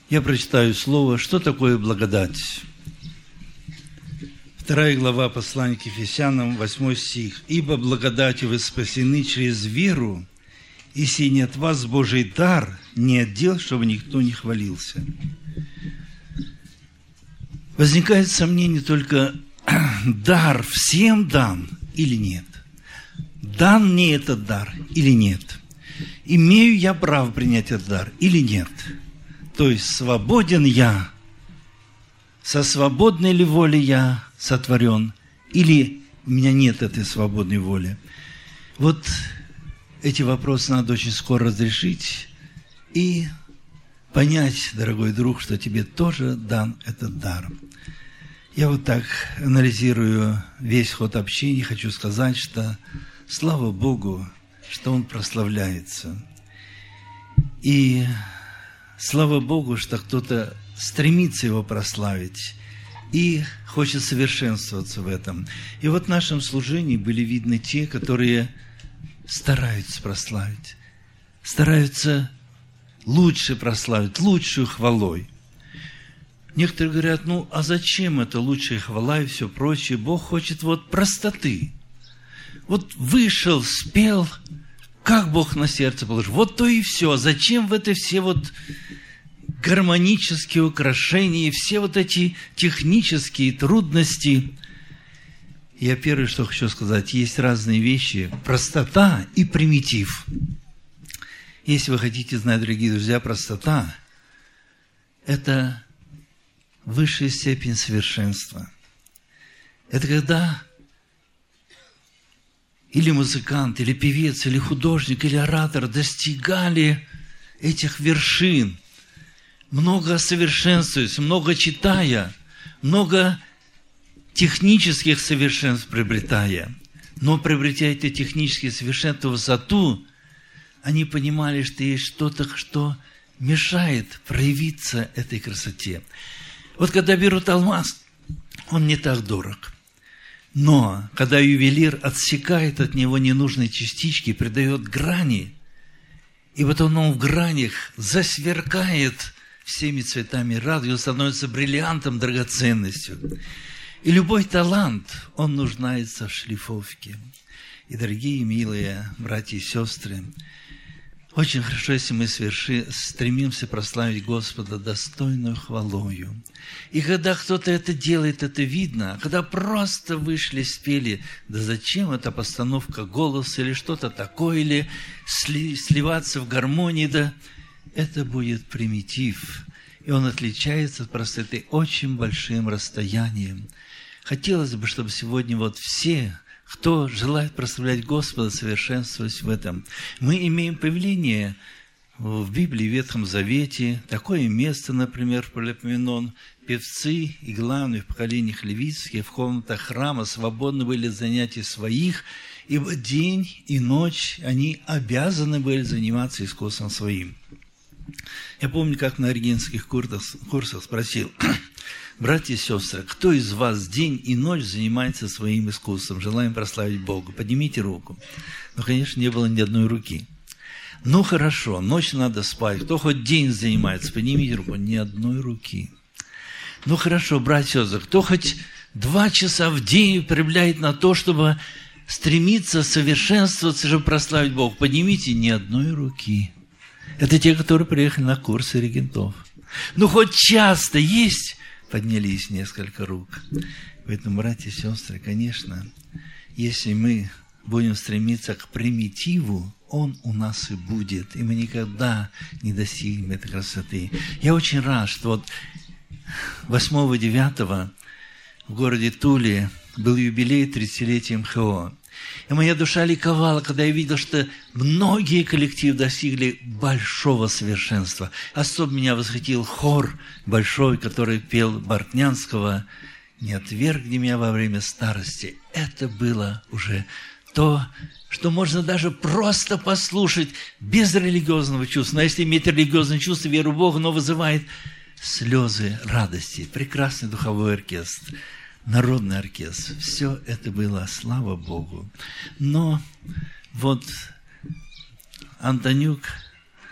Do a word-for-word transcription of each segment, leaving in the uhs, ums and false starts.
Я прочитаю слово, что такое благодать. Вторая глава послания к Ефесянам, восьмой стих. «Ибо благодатью вы спасены через веру, и сей не от вас Божий дар, не от дел, чтобы никто не хвалился». Возникает сомнение только, дар всем дан или нет? Дан мне этот дар или нет? Имею я право принять этот дар или нет? То есть, свободен я, со свободной ли волей я сотворен, или у меня нет этой свободной воли? Вот эти вопросы надо очень скоро разрешить и понять, дорогой друг, что тебе тоже дан этот дар. Я вот так анализирую весь ход общения, хочу сказать, что слава Богу, что Он прославляется. И слава Богу, что кто-то стремится Его прославить и хочет совершенствоваться в этом. И вот в нашем служении были видны те, которые стараются прославить, стараются лучше прославить, лучшую хвалой. Некоторые говорят, ну, а зачем это лучшая хвала и все прочее? Бог хочет вот простоты. Вот вышел, спел, как Бог на сердце положил. Вот то и все. Зачем в это все вот гармонические украшения, все вот эти технические трудности? Я первое, что хочу сказать, есть разные вещи. Простота и примитив. Если вы хотите знать, дорогие друзья, простота – это высшая степень совершенства. Это когда или музыкант, или певец, или художник, или оратор достигали этих вершин, много совершенствуясь, много читая, много технических совершенств приобретая. Но приобретя эти технические совершенства, высоту, они понимали, что есть что-то, что мешает проявиться этой красоте. Вот когда берут алмаз, он не так дорог. Но когда ювелир отсекает от него ненужные частички, придает грани, и потом он в гранях засверкает всеми цветами радуги, он становится бриллиантом, драгоценностью. И любой талант, он нуждается в шлифовке. И, дорогие, милые братья и сестры, очень хорошо, если мы сверши, стремимся прославить Господа достойную хвалою. И когда кто-то это делает, это видно. А когда просто вышли, спели, да зачем эта постановка голоса или что-то такое, или сли, сливаться в гармонии, да это будет примитив. И он отличается от простоты очень большим расстоянием. Хотелось бы, чтобы сегодня вот все, кто желает прославлять Господа, совершенствовать в этом. Мы имеем повеление в Библии, в Ветхом Завете, такое место, например, в Паралипоменон, певцы и главные в поколениях левитских в комнатах храма свободны были от занятий своих, ибо день и ночь они обязаны были заниматься искусством своим. Я помню, как на оригинских курсах, курсах спросил: братья и сестры, кто из вас день и ночь занимается своим искусством? Желаем прославить Бога. Поднимите руку. Ну, конечно, не было ни одной руки. Ну, хорошо, ночь надо спать. Кто хоть день занимается? Поднимите руку. Ни одной руки. Ну, хорошо, братья и сестры, кто хоть два часа в день употребляет на то, чтобы стремиться совершенствоваться, чтобы прославить Бога? Поднимите. Ни одной руки. Это те, которые приехали на курсы регентов. Ну, хоть часто есть? Поднялись несколько рук. Поэтому, братья и сестры, конечно, если мы будем стремиться к примитиву, он у нас и будет. И мы никогда не достигнем этой красоты. Я очень рад, что вот восьмого девятого в городе Туле был юбилей тридцатилетия эм ха о. И моя душа ликовала, когда я видел, что многие коллективы достигли большого совершенства. Особо меня восхитил хор большой, который пел Бортнянского «Не отвергни меня во время старости». Это было уже то, что можно даже просто послушать без религиозного чувства. Но если иметь религиозное чувство, веру в Бога, оно вызывает слезы радости. Прекрасный духовой оркестр. Народный оркестр. Все это было, слава Богу. Но вот Антонюк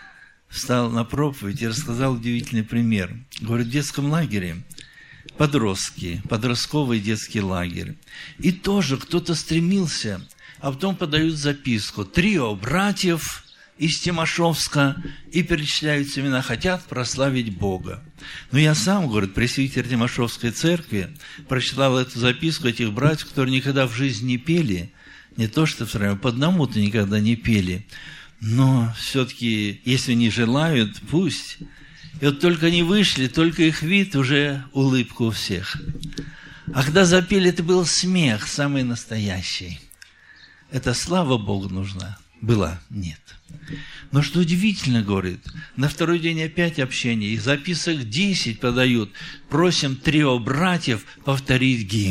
встал на проповедь и рассказал удивительный пример. Говорит, в детском лагере подростки, подростковый детский лагерь. И тоже кто-то стремился, а потом подают записку. Трио братьев из Тимошевска, и перечисляют имена, хотят прославить Бога. Но я сам, говорит, пресвитер Тимошевской церкви, прочитал эту записку этих братьев, которые никогда в жизни не пели, не то что втроем, по одному-то никогда не пели, но все-таки, если не желают, пусть. И вот только они вышли, только их вид, уже улыбка у всех. А когда запели, это был смех, самый настоящий. Это слава Богу нужна. Была? Нет. Но что удивительно, говорит, на второй день опять общение, их записок десять подают, просим трио братьев повторить гимн.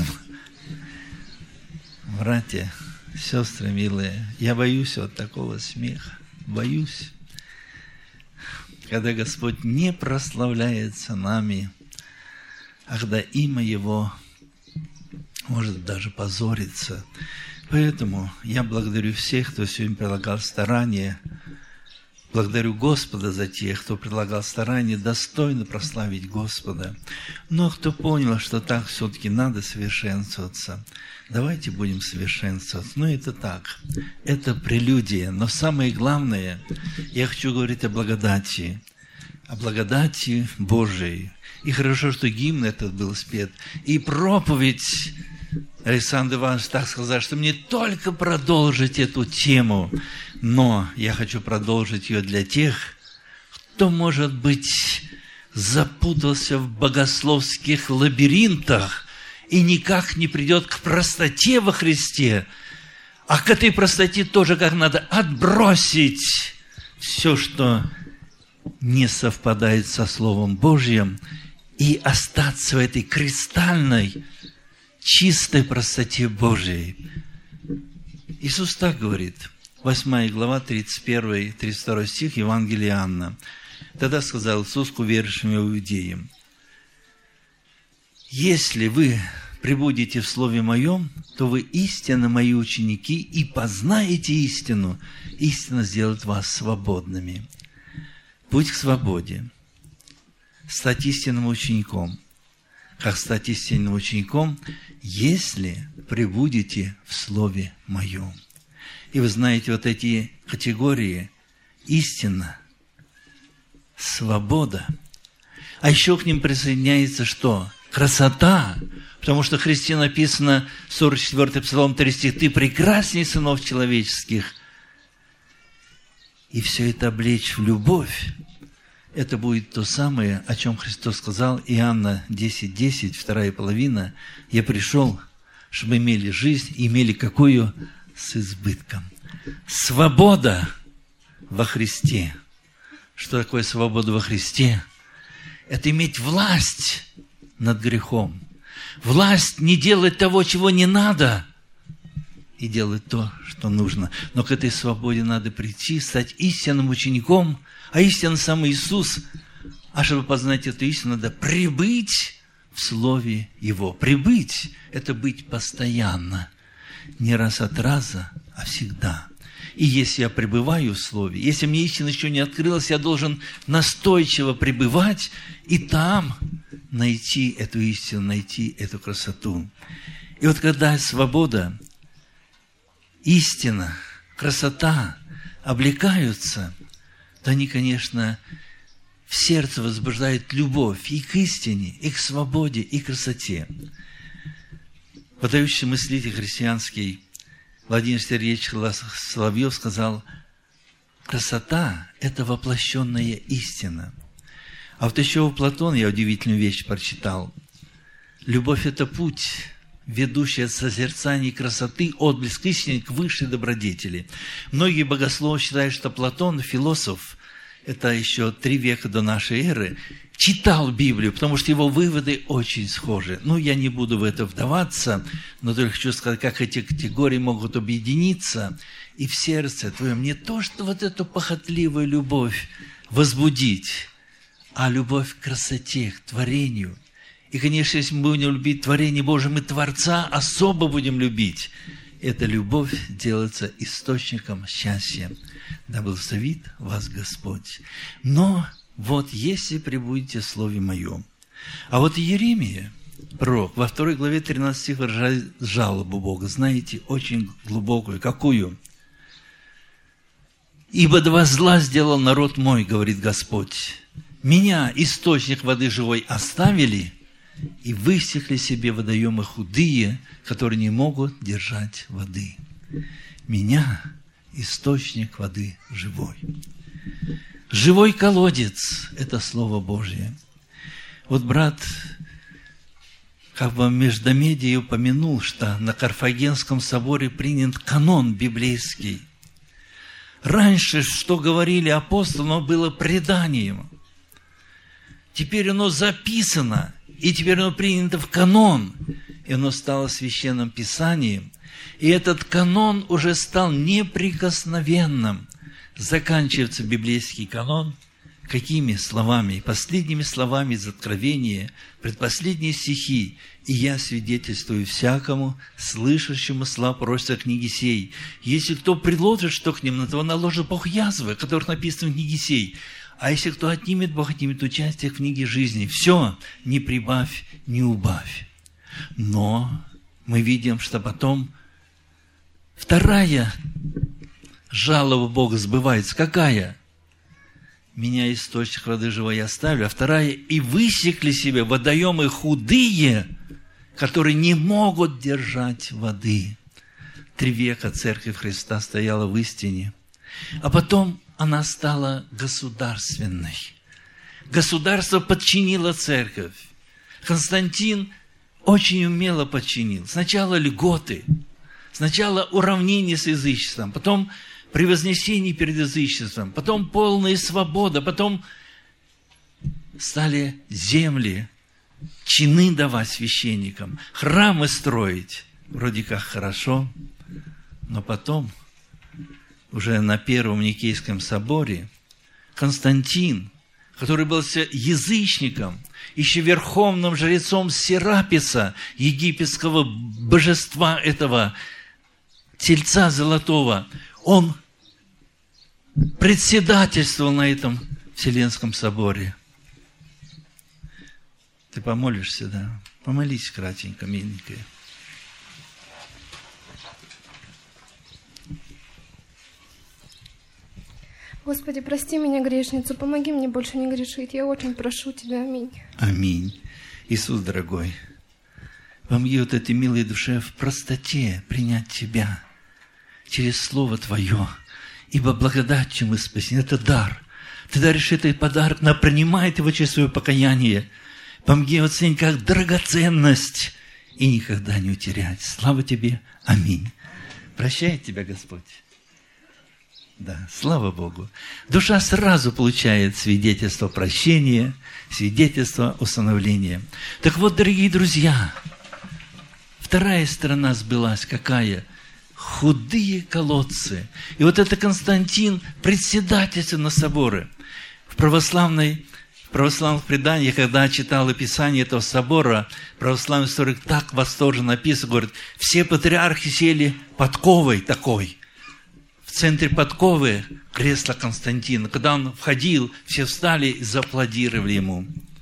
Братья, сестры милые, я боюсь вот такого смеха, боюсь. Когда Господь не прославляется нами, а когда имя Его может даже позориться. Поэтому я благодарю всех, кто сегодня прилагал старания. Благодарю Господа за тех, кто прилагал старания достойно прославить Господа. Но кто понял, что так все-таки надо совершенствоваться, давайте будем совершенствоваться. Ну, это так, это прелюдия. Но самое главное, я хочу говорить о благодати, о благодати Божией. И хорошо, что гимн этот был спет. И проповедь Александр Иванович так сказал, что мне только продолжить эту тему, но я хочу продолжить ее для тех, кто, может быть, запутался в богословских лабиринтах и никак не придет к простоте во Христе, а к этой простоте тоже как надо отбросить все, что не совпадает со Словом Божьим, и остаться в этой кристальной, чистой простоте Божией. Иисус так говорит, восьмая глава, тридцать первый тридцать второй стих Евангелия Иоанна. Тогда сказал Иисус к уверовавшим иудеям: «Если вы пребудете в Слове Моем, то вы истинно Мои ученики и познаете истину. Истина сделает вас свободными». Путь к свободе. Стать истинным учеником. Как стать истинным учеником, если пребудете в Слове Моем. И вы знаете, вот эти категории: истина, свобода. А еще к ним присоединяется что? Красота. Потому что в Христе написано, сорок четвёртый Псалом, третий стих: «Ты прекрасней сынов человеческих». И все это облечь в любовь. Это будет то самое, о чем Христос сказал, Иоанна десять десять, вторая половина. «Я пришел, чтобы имели жизнь, и имели какую? С избытком». Свобода во Христе. Что такое свобода во Христе? Это иметь власть над грехом. Власть не делать того, чего не надо, и делать то, что нужно. Но к этой свободе надо прийти, стать истинным учеником, а истинно сам Иисус. А чтобы познать эту истину, надо прибыть в Слове Его. Прибыть – это быть постоянно. Не раз от раза, а всегда. И если я пребываю в Слове, если мне истина еще не открылась, я должен настойчиво пребывать и там найти эту истину, найти эту красоту. И вот когда свобода, истина, красота облекаются, то они, конечно, в сердце возбуждают любовь и к истине, и к свободе, и к красоте. Подающий мыслитель христианский Владимир Сергеевич Соловьев сказал: красота – это воплощенная истина. А вот еще у Платона я удивительную вещь прочитал. Любовь – это путь, ведущий от созерцания красоты, отблеск истины к высшей добродетели. Многие богословы считают, что Платон, философ, это еще три века до нашей эры, читал Библию, потому что его выводы очень схожи. Ну, я не буду в это вдаваться, но только хочу сказать, как эти категории могут объединиться, и в сердце твоем не то, что вот эту похотливую любовь возбудить, а любовь к красоте, к творению. И, конечно, если мы будем любить творение Божие, мы Творца особо будем любить. Эта любовь делается источником счастья. Да благословит вас Господь. Но вот если пребудете в Слове Моем. А вот Иеремия, пророк, во второй главе тринадцатый стих выражает жалобу Бога. Знаете, очень глубокую. Какую? «Ибо два зла сделал народ мой, говорит Господь. Меня, источник воды живой, оставили, и высекли себе водоемы худые, которые не могут держать воды. Меня, источник воды живой». Живой колодец – это Слово Божье. Вот брат как бы в Междомедии упомянул, что на Карфагенском соборе принят канон библейский. Раньше, что говорили апостолы, оно было преданием. Теперь оно записано, и теперь оно принято в канон, и оно стало священным писанием. И этот канон уже стал неприкосновенным. Заканчивается библейский канон какими словами? Последними словами из Откровения, предпоследние стихи. «И я свидетельствую всякому, слышащему слова пророчества книги сей. Если кто приложит что к ним, на того наложит Бог язвы, о которых написано в книге сей. А если кто отнимет, Бог отнимет участие в книге жизни. Все, не прибавь, не убавь». Но мы видим, что потом вторая жалоба Бога сбывается. Какая? «Меня источник воды живой оставили». А вторая: «И высекли себе водоемы худые, которые не могут держать воды». Три века Церковь Христа стояла в истине. А потом она стала государственной. Государство подчинило Церковь. Константин очень умело подчинил. Сначала льготы, сначала уравнение с язычеством, потом превознесение перед язычеством, потом полная свобода, потом стали земли, чины давать священникам, храмы строить. Вроде как хорошо, но потом, уже на Первом Никейском соборе, Константин, который был язычником, еще верховным жрецом Сераписа, египетского божества этого тельца золотого, он председательствовал на этом Вселенском соборе. Ты помолишься, да? Помолись кратенько, миленькая. Господи, прости меня, грешницу, помоги мне больше не грешить. Я очень прошу Тебя. Аминь. Аминь. Иисус, дорогой, помоги вот этой милой душе в простоте принять Тебя через Слово Твое, ибо благодатью мы спасены. Это дар. Ты даришь этот подарок, но принимает его через свое покаяние. Помоги оценить как драгоценность и никогда не утерять. Слава Тебе. Аминь. Прощает Тебя Господь. Да, слава Богу. Душа сразу получает свидетельство прощения, свидетельство установления. Так вот, дорогие друзья, вторая сторона сбылась какая? Худые колодцы. И вот это Константин, председательство на соборы. В православной, в православных преданиях, когда читал описание этого собора, православный историк так восторженно написано, говорит, все патриархи сели подковой такой. В центре подковы кресло Константина. Когда он входил, все встали и зааплодировали ему.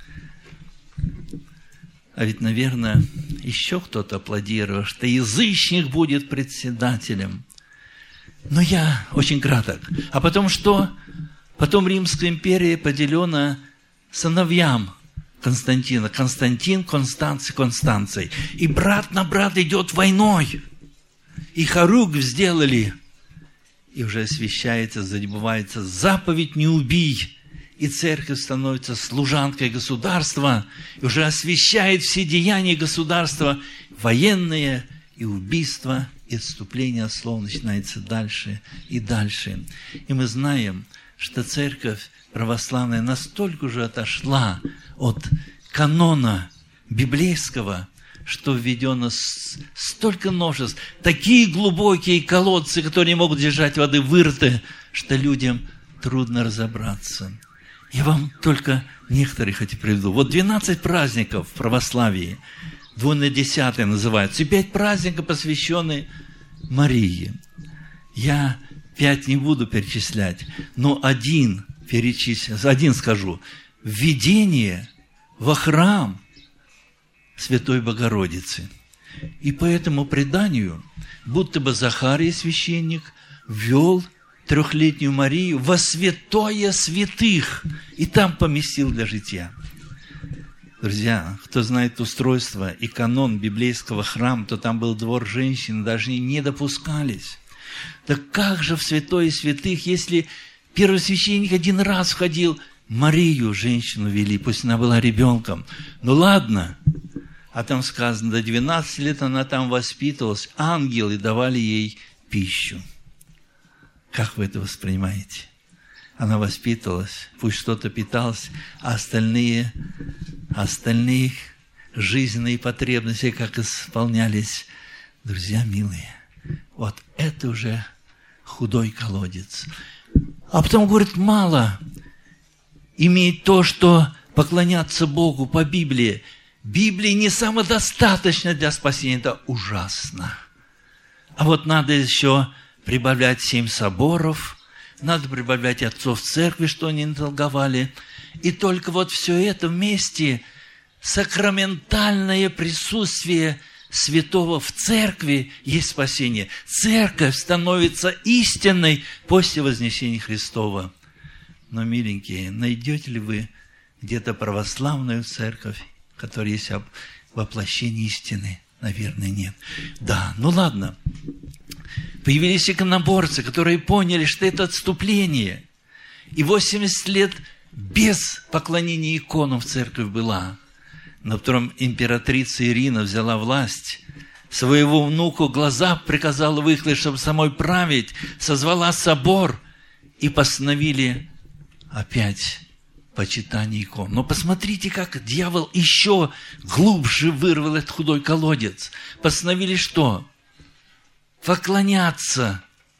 А ведь, наверное, еще кто-то аплодировал, что язычник будет председателем. Но я очень краток. А потом что? Потом Римская империя поделена сыновьям Константина. Константин, Констанций, Констанций. И брат на брат идет войной. И хоругвь сделали. И уже освящается, забывается заповедь «не убий». И церковь становится служанкой государства, и уже освящает все деяния государства, военные и убийства, и отступление от слова начинается дальше и дальше. И мы знаем, что церковь православная настолько уже отошла от канона библейского, что введено столько множеств, такие глубокие колодцы, которые не могут держать воды, вырыты, что людям трудно разобраться. Я вам только некоторые хоть приведу. Вот двенадцать праздников в православии, двунадесятые называются, и пять праздников посвящены Марии. Я пять не буду перечислять, но один перечислю, один скажу. Введение во храм Святой Богородицы. И по этому преданию, будто бы Захарий, священник, ввел трехлетнюю Марию во святое святых и там поместил для жития. Друзья, кто знает устройство и канон библейского храма, то там был двор женщин, даже не допускались. Так как же в святое святых, если первосвященник один раз входил, Марию, женщину, вели, пусть она была ребенком. Ну ладно, а там сказано, до двенадцати лет она там воспитывалась, ангелы давали ей пищу. Как вы это воспринимаете? Она воспитывалась, пусть что-то питалась, а остальные, остальные жизненные потребности как исполнялись. Друзья милые, вот это уже худой колодец. А потом говорит, мало иметь то, что поклоняться Богу по Библии. Библии не самодостаточно для спасения, это ужасно. А вот надо еще прибавлять семь соборов, надо прибавлять отцов церкви, что они толковали. И только вот все это вместе, сакраментальное присутствие святого в церкви есть спасение. Церковь становится истинной после вознесения Христова. Но, миленькие, найдете ли вы где-то православную церковь, которая есть воплощение истины? Наверное, нет. Да, ну ладно. Появились иконоборцы, которые поняли, что это отступление. И восемьдесят лет без поклонения иконам в церковь была. На котором императрица Ирина взяла власть, своего внуку глаза приказала выклать, чтобы самой править, созвала собор и постановили опять почитание икон. Но посмотрите, как дьявол еще глубже вырвал этот худой колодец. Постановили что? Поклоняться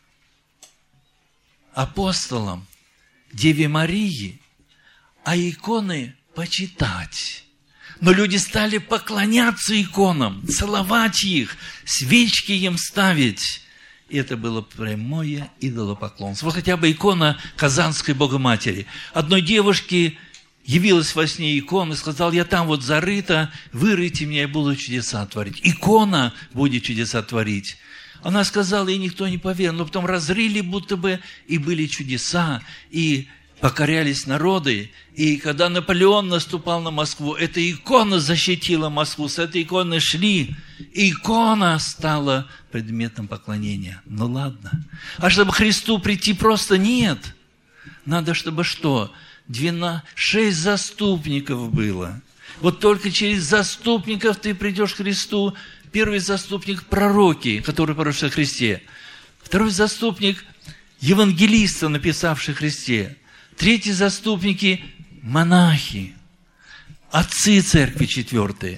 апостолам, Деве Марии, а иконы почитать. Но люди стали поклоняться иконам, целовать их, свечки им ставить. И это было прямое идолопоклонство. Вот хотя бы икона Казанской Богоматери. Одной девушке явилась во сне икона и сказала, я там вот зарыта, вырыйте меня, я буду чудеса творить. Икона будет чудеса творить. Она сказала, и никто не поверил. Но потом разрыли будто бы, и были чудеса, и покорялись народы. И когда Наполеон наступал на Москву, эта икона защитила Москву. С этой иконы шли. И икона стала предметом поклонения. Ну ладно. А чтобы к Христу прийти просто нет. Надо, чтобы что? двенадцать, шесть заступников было. Вот только через заступников ты придешь к Христу. Первый заступник – пророки, которые пророчат о Христе. Второй заступник – евангелисты, написавшие о Христе. Третий заступники – монахи, отцы церкви четвертые,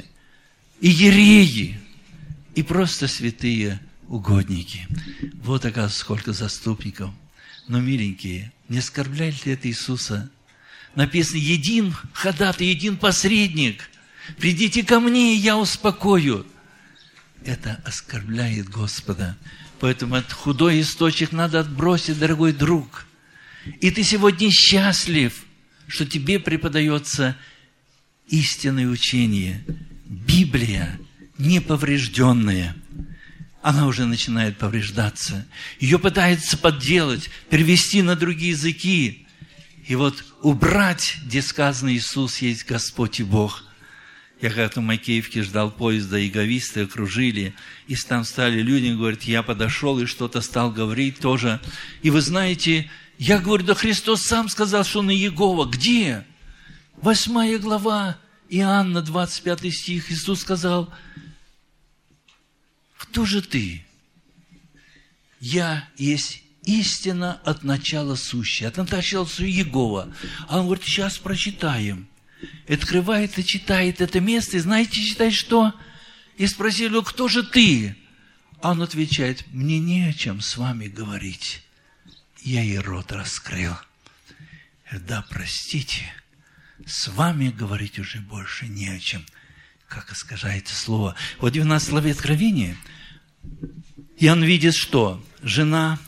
иереи и просто святые угодники. Вот, оказывается, сколько заступников. Но, миленькие, не оскорбляет ли это Иисуса? Написано, един ходатай, един посредник. Придите ко мне, и я успокою. Это оскорбляет Господа. Поэтому этот худой источник надо отбросить, дорогой друг. И ты сегодня счастлив, что тебе преподается истинное учение. Библия неповрежденная. Она уже начинает повреждаться. Ее пытаются подделать, перевести на другие языки. И вот убрать, где сказано Иисус есть Господь и Бог. Я как-то в Макеевке ждал поезда, иеговисты окружили, и там стали люди, говорят, я подошел и что-то стал говорить тоже. И вы знаете, я говорю, да Христос сам сказал, что он Иегова. Где? Восьмая глава, Иоанна, двадцать пятый стих. Иисус сказал, кто же ты? Я есть истина от начала сущая, от начала сущая Иегова. А он говорит, сейчас прочитаем. Открывает и читает это место, и знаете, читает что? И спросили, ну, кто же ты? А он отвечает, мне не о чем с вами говорить. Я ей рот раскрыл. Да, простите, с вами говорить уже больше не о чем. Как искажается слово. Вот в двенадцатой главе Откровения И он видит, что жена,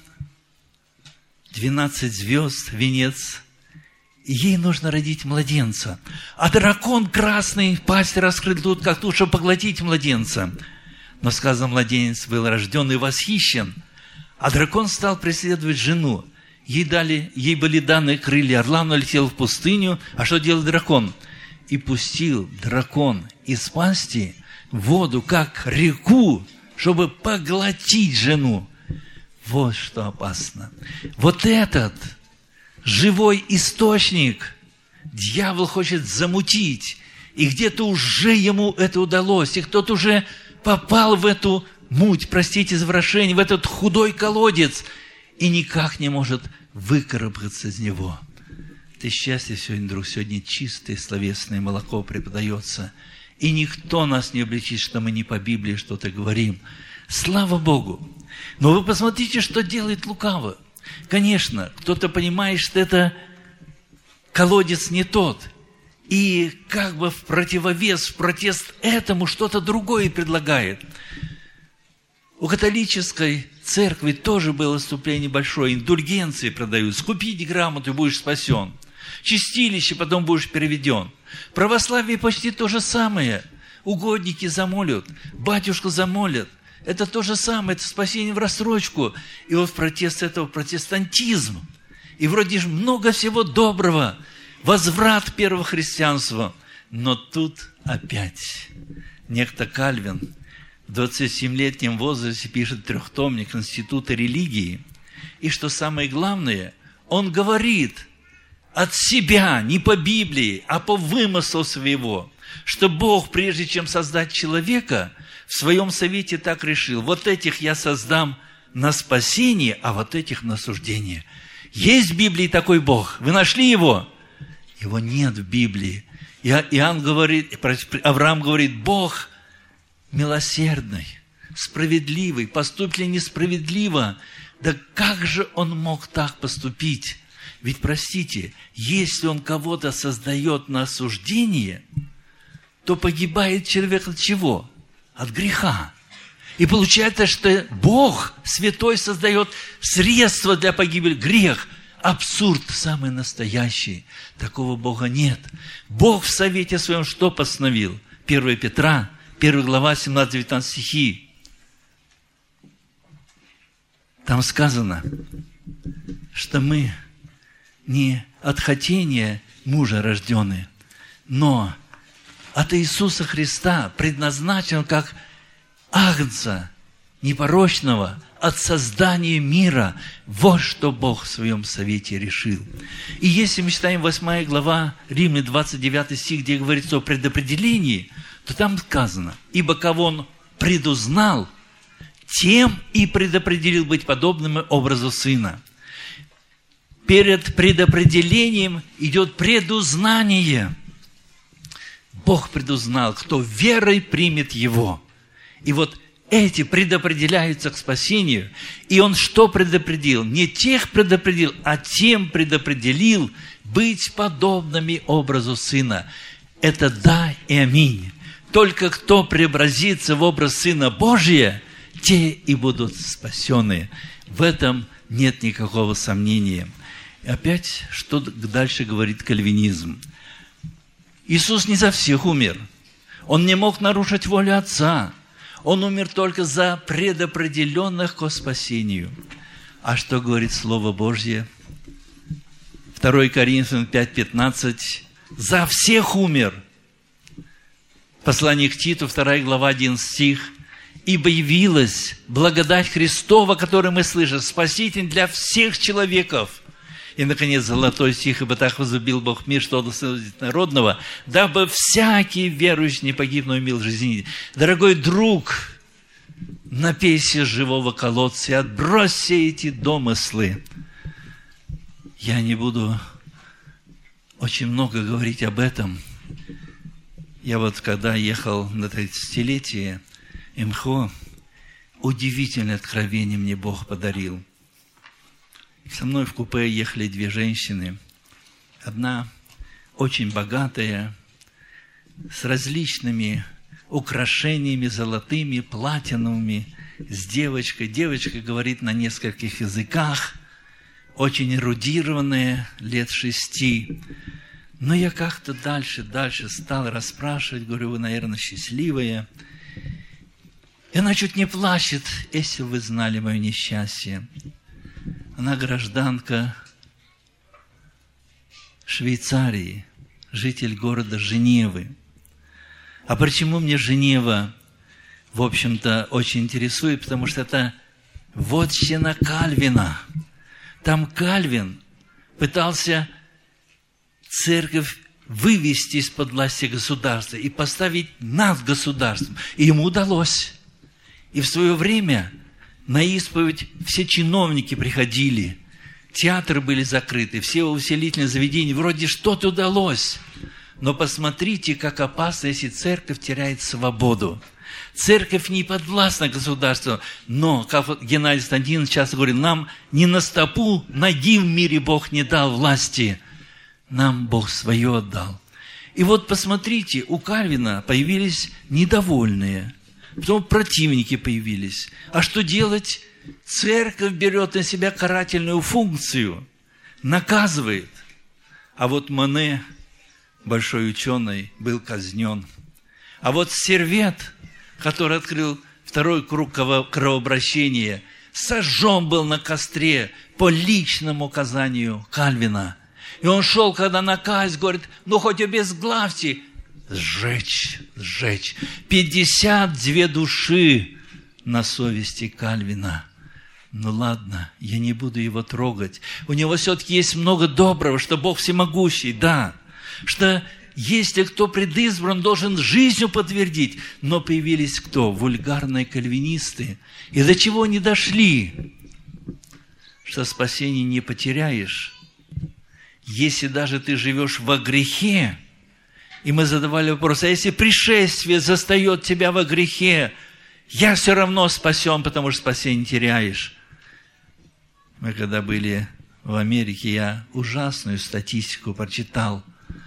двенадцать звезд, венец, и ей нужно родить младенца. А дракон красный, пасть раскрыт тут, как тут, чтобы поглотить младенца. Но сказано, младенец был рожден и восхищен. А дракон стал преследовать жену. Ей, дали, ей были даны крылья орла, он летел в пустыню. А что делал дракон? И пустил дракон из пасти воду, как реку, чтобы поглотить жену. Вот что опасно. Вот этот живой источник дьявол хочет замутить. И где-то уже ему это удалось. И кто-то уже попал в эту муть, простите за выражение, в этот худой колодец. И никак не может выкарабкаться из него. Ты счастье сегодня, друг, сегодня чистое словесное молоко преподается. И никто нас не обличит, что мы не по Библии что-то говорим. Слава Богу! Но вы посмотрите, что делает лукаво. Конечно, кто-то понимает, что это колодец не тот. И как бы в противовес, в протест этому что-то другое предлагает. У католической церкви тоже было вступление большое. Индульгенции продают. Скупите грамоту, и будешь спасен. Чистилище, потом будешь переведен. Православие почти то же самое. Угодники замолят, батюшку замолят. Это то же самое, это спасение в рассрочку. И вот в протест этого протестантизм. И вроде же много всего доброго. Возврат первого христианства. Но тут опять некто Кальвин в двадцатисемилетнем возрасте пишет трехтомник Института религии. И что самое главное, он говорит от себя, не по Библии, а по вымыслу своего, что Бог, прежде чем создать человека, в своем совете так решил: вот этих я создам на спасение, а вот этих на суждение. Есть в Библии такой Бог. Вы нашли его? Его нет в Библии. И Иоанн говорит, Авраам говорит: Бог милосердный, справедливый, поступит ли несправедливо? Да как же он мог так поступить? Ведь, простите, если он кого-то создает на осуждение, то погибает человек от чего? От греха. И получается, что Бог святой создает средства для погибели. Грех. Абсурд самый настоящий. Такого Бога нет. Бог в совете своем что постановил? первое Петра, первая глава, семнадцать-девятнадцать стихи. Там сказано, что мы не от хотения мужа рождены, но от Иисуса Христа предназначен как агнца непорочного от создания мира. Вот что Бог в своем совете решил. И если мы читаем восьмая глава, Римлян двадцать девятый стих, где говорится о предопределении, то там сказано: ибо кого Он предузнал, тем и предопределил быть подобным образу Сына. Перед предопределением идет предузнание. Бог предузнал, кто верой примет Его. И вот эти предопределяются к спасению. И Он что предопределил? Не тех предопределил, а тем предопределил быть подобными образу Сына. Это да и аминь. Только кто преобразится в образ Сына Божия, те и будут спасены. В этом нет никакого сомнения. И опять, что дальше говорит кальвинизм? Иисус не за всех умер. Он не мог нарушить волю Отца. Он умер только за предопределенных ко спасению. А что говорит Слово Божье? второе Коринфянам пять пятнадцать. За всех умер. Послание к Титу, вторая глава, одиннадцатый стих. Ибо явилась благодать Христова, которую мы слышим, спаситель для всех человеков. И, наконец, золотой стих: ибо так возлюбил Бог мир, что отдал народного, дабы всякий верующий не погиб, но имел жизнь. Дорогой друг, напейся живого колодца и отбрось все эти домыслы. Я не буду очень много говорить об этом. Я вот, когда ехал на тридцатилетие эм ха о, удивительное откровение мне Бог подарил. Со мной в купе ехали две женщины. Одна очень богатая, с различными украшениями золотыми, платиновыми. с девочкой. Девочка говорит на нескольких языках, очень эрудированная, лет шести. Но я как-то дальше, дальше стал расспрашивать, говорю, вы, наверное, счастливая. И она чуть не плачет, если вы знали мое несчастье. Она гражданка Швейцарии, житель города Женевы. А почему мне Женева, в общем-то, очень интересует? Потому что это вотчина Кальвина. Там Кальвин пытался церковь вывести из-под власти государства и поставить над государством. И ему удалось. И в свое время на исповедь все чиновники приходили, театры были закрыты, все увеселительные заведения, вроде что-то удалось. Но посмотрите, как опасно, если церковь теряет свободу. Церковь не подвластна государству, но, как вот Геннадий Константинович часто говорит, нам ни на стопу ноги в мире Бог не дал власти, нам Бог свое отдал. И вот посмотрите, у Кальвина появились недовольные, потом противники появились. А что делать? Церковь берет на себя карательную функцию, наказывает. А вот Моне, большой ученый, был казнен. А вот Сервет, который открыл второй круг кровообращения, сожжен был на костре по личному указанию Кальвина. И он шел, когда на казнь, говорит, ну хоть обезглавьте, сжечь, сжечь. пятьдесят две души на совести Кальвина. Ну ладно, я не буду его трогать. У него все-таки есть много доброго, что Бог всемогущий, да. Что если кто предизбран, должен жизнью подтвердить. Но появились кто? Вульгарные кальвинисты. И до чего они дошли? Что спасение не потеряешь. Если даже ты живешь во грехе, и мы задавали вопрос, а если пришествие застает тебя во грехе, я все равно спасен, потому что спасение теряешь. Мы когда были в Америке, я ужасную статистику прочитал.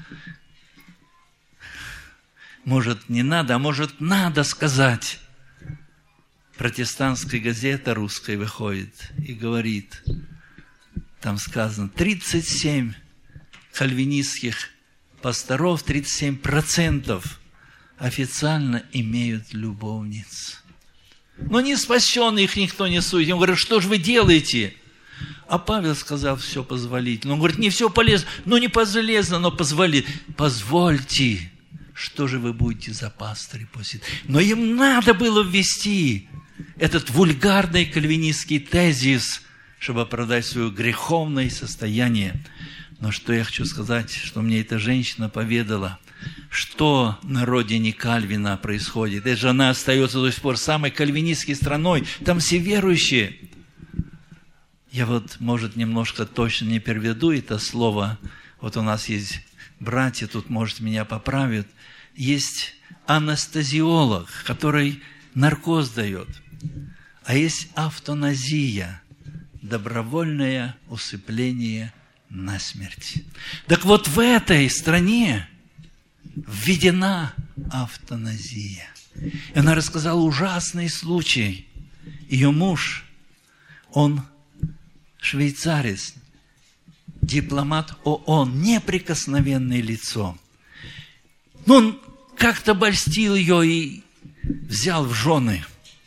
Может, не надо, а может, надо сказать. Протестантская газета русская выходит и говорит, там сказано, тридцать семь кальвинистских пасторов, тридцать семь процентов официально имеют любовниц. Но не спасенные, их никто не судит. Он говорит, что же вы делаете? А Павел сказал, все позволительно. Он говорит, не все полезно, но не полезно, но позволит. Позвольте, что же вы будете за пастырей после? Но им надо было ввести этот вульгарный кальвинистский тезис, чтобы оправдать свое греховное состояние. Но что я хочу сказать, что мне эта женщина поведала, что на родине Кальвина происходит. Эта жена остается до сих пор самой кальвинистской страной, там все верующие. Я вот, может, немножко точно не переведу это слово. Вот у нас есть братья, тут, может, меня поправят. Есть анестезиолог, который наркоз дает. А есть автоназия, добровольное усыпление насмерть. Так вот в этой стране введена автоназия. И она рассказала ужасный случай. Ее муж, он швейцарец, дипломат ООН, неприкосновенное лицо. Но он как-то обольстил ее и взял в жены.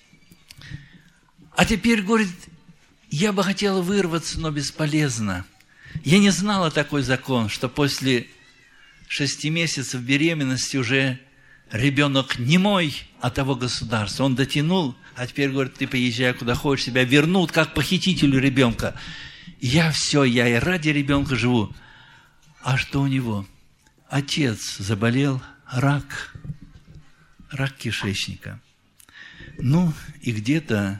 А теперь, говорит, я бы хотела вырваться, но бесполезно. Я не знала такой закон, что после шести месяцев беременности уже ребенок не мой, а того государства. Он дотянул, а теперь, говорит, ты поезжай куда хочешь, тебя вернут, как похитителю ребенка. Я все, я и ради ребенка живу. А что у него? Отец заболел, рак, рак кишечника. Ну, и где-то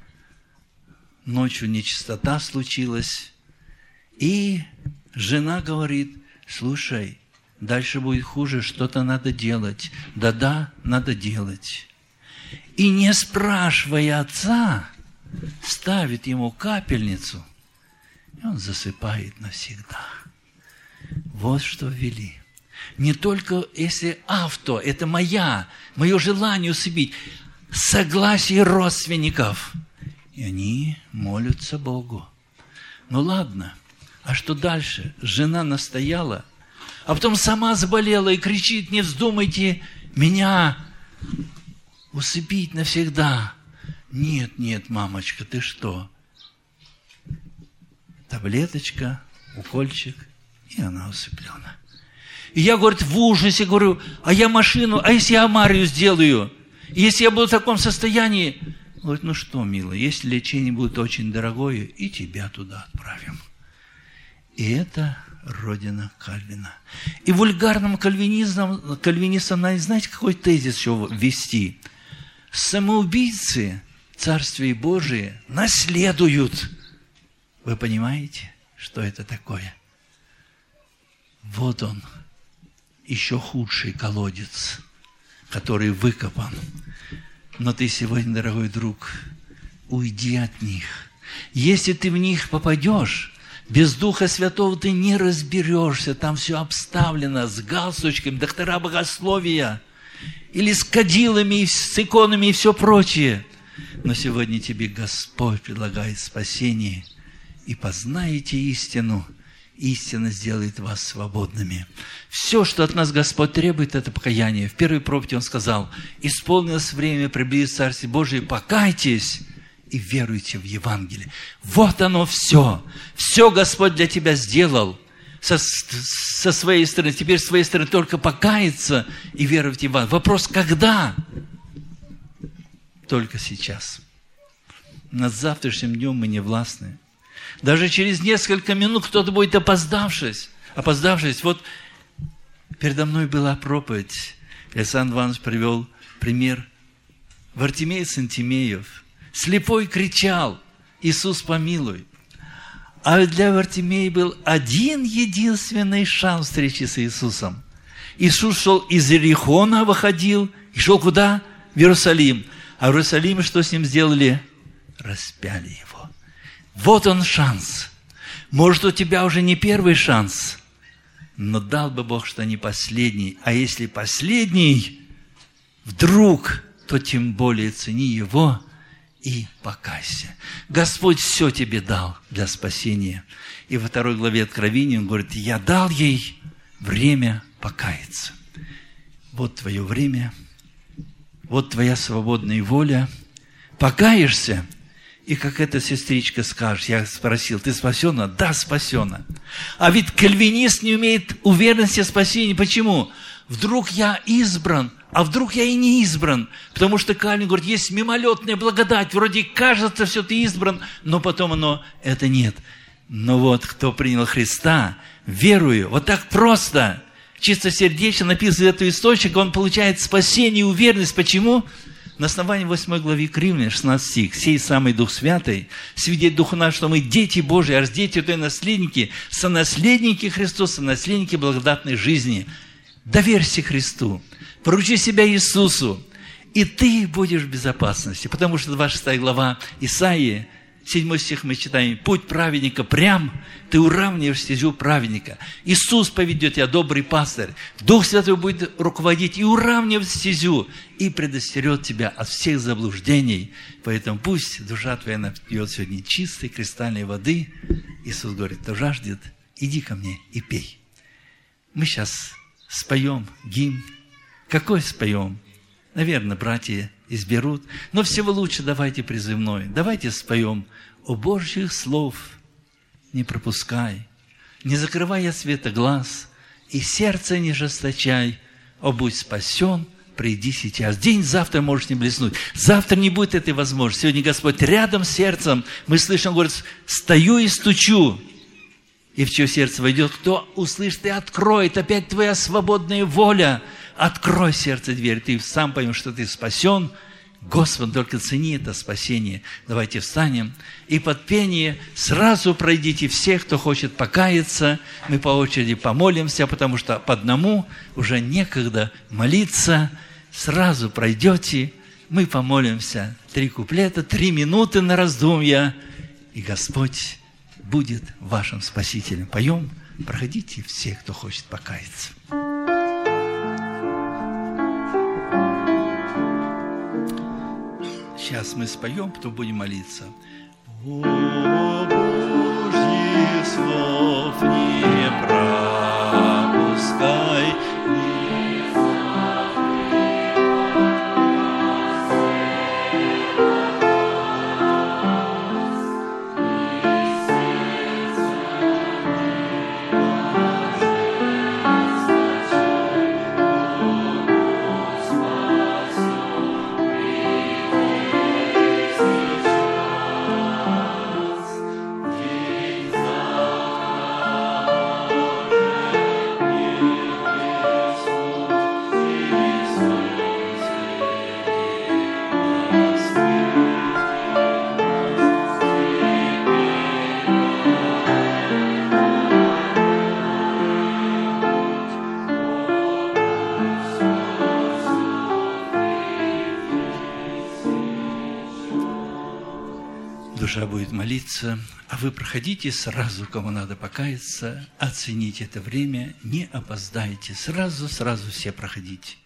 ночью нечистота случилась, и жена говорит, слушай, дальше будет хуже, что-то надо делать. Да-да, надо делать. И не спрашивая отца, ставит ему капельницу, и он засыпает навсегда. Вот что ввели. Не только если авто, это моя, мое желание усыпить. согласие родственников. И они молятся Богу. Ну ладно, а что дальше? Жена настояла, а потом сама заболела и кричит: не вздумайте меня усыпить навсегда. Нет, нет, мамочка, ты что? Таблеточка, укольчик, и она усыплена. И я, говорит, в ужасе говорю: а я машину, а если я аварию сделаю? Если я буду в таком состоянии? Говорит: ну что, милая, если лечение будет очень дорогое, и тебя туда отправим. И это родина Кальвина. И вульгарным кальвинизмом, кальвинистам, знаете, какой тезис еще ввести? Самоубийцы Царствие Божие наследуют. Вы понимаете, что это такое? Вот он, еще худший колодец, который выкопан. Но ты сегодня, дорогой друг, уйди от них. Если ты в них попадешь, без Духа Святого ты не разберешься. Там все обставлено с галстучками, доктора богословия, или с кадилами, с иконами и все прочее. Но сегодня тебе Господь предлагает спасение. И познаете истину, истина сделает вас свободными. Все, что от нас Господь требует, это покаяние. В первой проповеди Он сказал: исполнилось время, приблизилось Царствие Божие, покайтесь и веруйте в Евангелие. Вот оно все. Все Господь для тебя сделал со, со своей стороны. Теперь с своей стороны только покаяться и веровать в Евангелие. Вопрос: когда? Только сейчас. Над завтрашним днем мы не властны. Даже через несколько минут кто-то будет опоздавшись. Опоздавшись. Вот передо мной была проповедь. Александр Иванович привел пример. Вартимей сын Тимеев. Слепой кричал: Иисус, помилуй. А для Вартимея был один единственный шанс встречи с Иисусом. Иисус шел из Иерихона, выходил, и шел куда? В Иерусалим. А в Иерусалиме что с ним сделали? Распяли его. Вот он шанс. Может, у тебя уже не первый шанс, но дал бы Бог, что не последний. А если последний, вдруг, то тем более цени его и покайся. Господь все тебе дал для спасения. И во второй главе Откровения Он говорит: я дал ей время покаяться. Вот твое время, вот твоя свободная воля. Покаешься, и как эта сестричка скажет, я спросил: ты спасена? Да, спасена. А ведь кальвинист не имеет уверенности в спасении. Почему? Вдруг я избран, а вдруг я и не избран. Потому что Кальвин говорит: есть мимолетная благодать. Вроде кажется, все ты избран, но потом оно, это нет. Но вот кто принял Христа, верую, вот так просто, чистосердечно написан этот источник, он получает спасение и уверенность. Почему? На основании восьмой главы к Римлянам, шестнадцатый стих. «Сей самый Дух Святый свидетель Духу нашему, что мы дети Божии, а дети, то и наследники, сонаследники Христова, сонаследники благодатной жизни». Доверься Христу, поручи себя Иисусу, и ты будешь в безопасности. Потому что двадцать шестая глава Исаии, седьмой стих мы читаем: «Путь праведника прям, ты уравниваешь стезю праведника». Иисус поведет тебя, добрый пастырь. Дух Святой будет руководить и уравнивать стезю, и предостерет тебя от всех заблуждений. Поэтому пусть душа твоя напьет сегодня чистой кристальной воды. Иисус говорит: кто жаждет, иди ко мне и пей. Мы сейчас споем гимн. Какой споем? Наверное, братья изберут. Но всего лучше давайте призывной. Давайте споем: «О Божьих слов не пропускай, не закрывай от света глаз, и сердце не жесточай, о, будь спасен, приди сейчас». День завтра может не блеснуть. Завтра не будет этой возможности. Сегодня Господь рядом с сердцем. Мы слышим, Он говорит: стою и стучу. И в чье сердце войдет, кто услышит и откроет. Опять твоя свободная воля. Открой сердце дверь. Ты сам поймешь, что ты спасен. Господь, только цени это спасение. Давайте встанем. И под пение сразу пройдите всех, кто хочет покаяться. Мы по очереди помолимся, потому что по одному уже некогда молиться. Сразу пройдете. Мы помолимся. Три куплета, три минуты на раздумья. И Господь будет вашим спасителем. Поем, проходите все, кто хочет покаяться. сейчас мы споем, потом будем молиться. О, Божьих слов не пропускай, душа будет молиться, а вы проходите сразу, кому надо покаяться, оцените это время, не опоздайте, сразу-сразу все проходите.